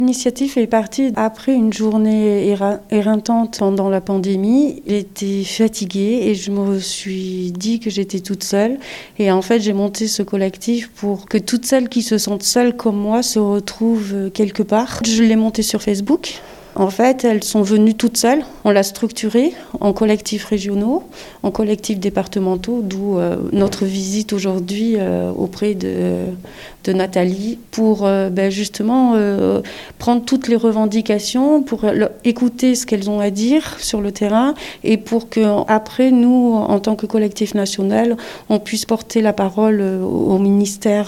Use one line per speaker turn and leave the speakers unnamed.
L'initiative est partie après une journée éreintante pendant la pandémie. J'étais fatiguée et je me suis dit que j'étais toute seule. Et en fait, j'ai monté ce collectif pour que toutes celles qui se sentent seules comme moi se retrouvent quelque part. Je l'ai monté sur Facebook. En fait, elles sont venues toutes seules. On l'a structurée en collectifs régionaux, en collectifs départementaux, d'où notre visite aujourd'hui auprès de Nathalie pour justement prendre toutes les revendications, pour écouter ce qu'elles ont à dire sur le terrain et pour qu'après, nous, en tant que collectif national, on puisse porter la parole au ministère